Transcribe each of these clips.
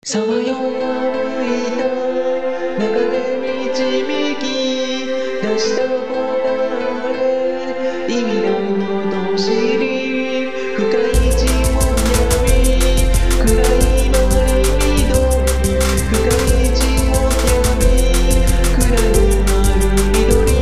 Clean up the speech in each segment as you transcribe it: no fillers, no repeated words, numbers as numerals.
さまよい歩いた中で導き出した答え意味ないことを知り深い地も闇暗い周り緑深い地も闇暗い周り緑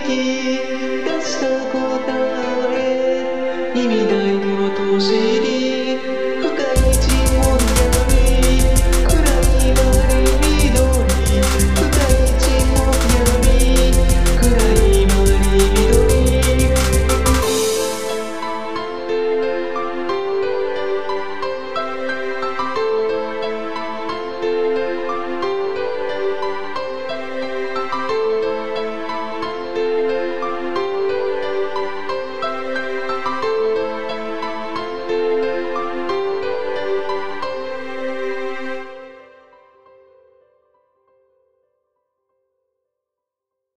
意味ないことを知り